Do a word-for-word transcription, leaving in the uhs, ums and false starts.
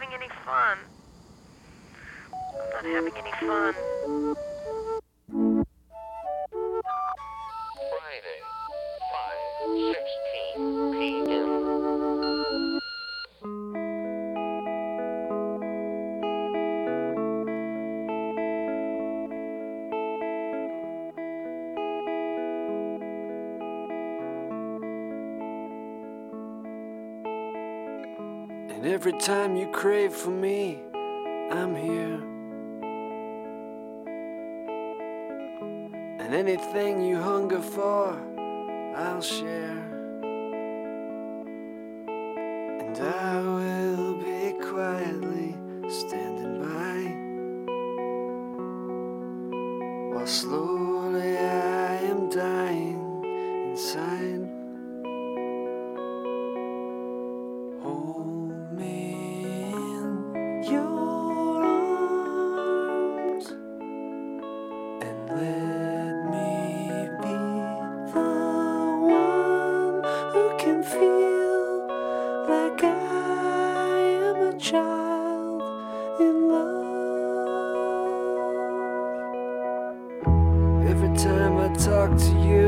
having any fun. I'm not having any fun. Friday, five sixteen p m And every time you crave for me, I'm here. And anything you hunger for, I'll share. And I will be quietly standing by, while slowly I am dying inside. Hold me in your arms and let me be the one who can feel like I am a child in love. Every time I talk to you,